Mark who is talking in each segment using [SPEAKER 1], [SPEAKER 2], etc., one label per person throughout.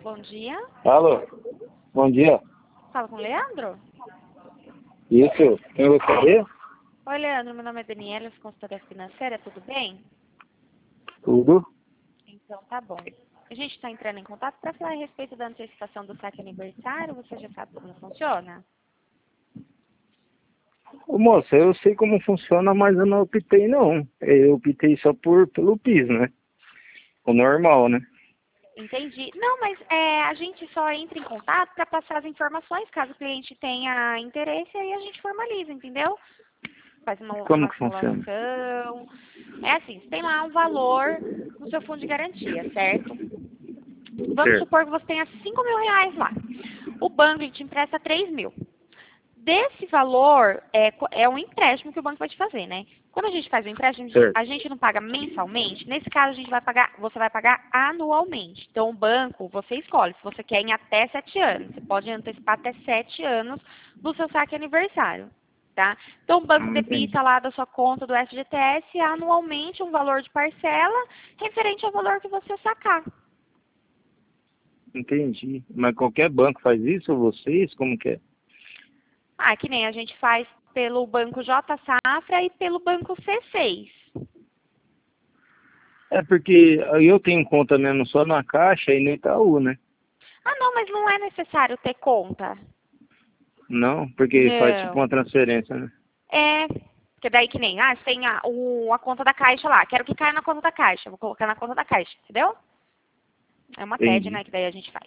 [SPEAKER 1] bom dia.
[SPEAKER 2] Alô, bom dia.
[SPEAKER 1] Fala com o Leandro?
[SPEAKER 2] Isso, quem gostaria?
[SPEAKER 1] Oi, Leandro, meu nome é Daniela, sou consultora financeira, tudo bem?
[SPEAKER 2] Tudo?
[SPEAKER 1] Então, tá bom. A gente está entrando em contato para falar a respeito da antecipação do saque aniversário. Você já sabe como funciona?
[SPEAKER 2] Ô, moça, eu sei como funciona, mas eu não optei não. Eu optei só pelo PIS, né? O normal, né?
[SPEAKER 1] Entendi. Não, mas a gente só entra em contato para passar as informações, caso o cliente tenha interesse, aí a gente formaliza, entendeu? Faz
[SPEAKER 2] Como
[SPEAKER 1] uma
[SPEAKER 2] que funciona?
[SPEAKER 1] simulação. É assim, você tem lá um valor no seu fundo de garantia, certo? Vamos
[SPEAKER 2] Certo,
[SPEAKER 1] supor que você tenha 5 mil reais lá. O banco ele te empresta 3 mil. Desse valor, é um empréstimo que o banco vai te fazer, né? Quando a gente faz o empréstimo,
[SPEAKER 2] certo.
[SPEAKER 1] a gente não paga mensalmente. Nesse caso, você vai pagar anualmente. Então, o banco, você escolhe se você quer em até 7 anos. Você pode antecipar até 7 anos do seu saque aniversário, tá? Então, o banco
[SPEAKER 2] Entendi.
[SPEAKER 1] debita lá da sua conta do FGTS anualmente um valor de parcela referente ao valor que você sacar.
[SPEAKER 2] Entendi. Mas qualquer banco faz isso ou vocês? Como que é?
[SPEAKER 1] Ah, que nem a gente faz pelo Banco J Safra e pelo Banco C6.
[SPEAKER 2] É porque eu tenho conta mesmo só na Caixa e no Itaú, né?
[SPEAKER 1] Ah, não, mas não é necessário ter conta.
[SPEAKER 2] Não, porque faz tipo
[SPEAKER 1] Não.
[SPEAKER 2] uma transferência, né?
[SPEAKER 1] É, porque daí que nem, você tem a conta da Caixa lá, quero que caia na conta da Caixa, vou colocar na conta da Caixa, entendeu? É uma TED,
[SPEAKER 2] Entendi.
[SPEAKER 1] né, que daí a gente faz.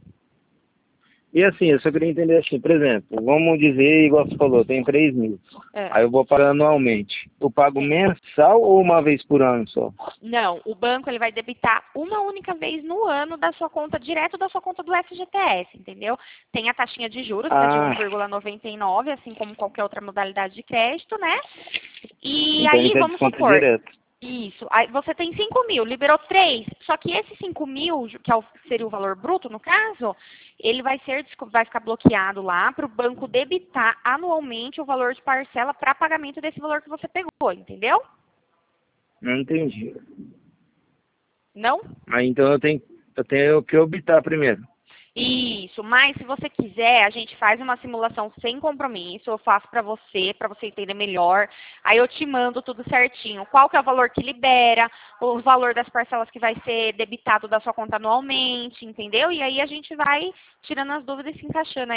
[SPEAKER 2] E assim, eu só queria entender assim, por exemplo, vamos dizer, igual você falou, tem 3 mil.
[SPEAKER 1] É,
[SPEAKER 2] Aí eu vou pagar anualmente. Eu pago
[SPEAKER 1] sim.
[SPEAKER 2] mensal ou uma vez por ano só?
[SPEAKER 1] Não, o banco ele vai debitar uma única vez no ano da sua conta, direto da sua conta do FGTS, entendeu? Tem a taxinha de juros, que é de
[SPEAKER 2] Ah,
[SPEAKER 1] 1,99, assim como qualquer outra modalidade de crédito, né? E
[SPEAKER 2] então ele
[SPEAKER 1] aí,
[SPEAKER 2] já
[SPEAKER 1] vamos
[SPEAKER 2] desconta
[SPEAKER 1] supor,
[SPEAKER 2] direto.
[SPEAKER 1] isso, aí você tem 5 mil, liberou 3, só que esses 5 mil, que seria o valor bruto no caso, ele vai ficar bloqueado lá para o banco debitar anualmente o valor de parcela para pagamento desse valor que você pegou, entendeu?
[SPEAKER 2] Não entendi.
[SPEAKER 1] Não?
[SPEAKER 2] Aí então eu tenho que optar primeiro.
[SPEAKER 1] Isso, mas se você quiser, a gente faz uma simulação sem compromisso, eu faço para você entender melhor. Aí eu te mando tudo certinho. Qual que é o valor que libera, o valor das parcelas que vai ser debitado da sua conta anualmente, entendeu? E aí a gente vai tirando as dúvidas e se encaixando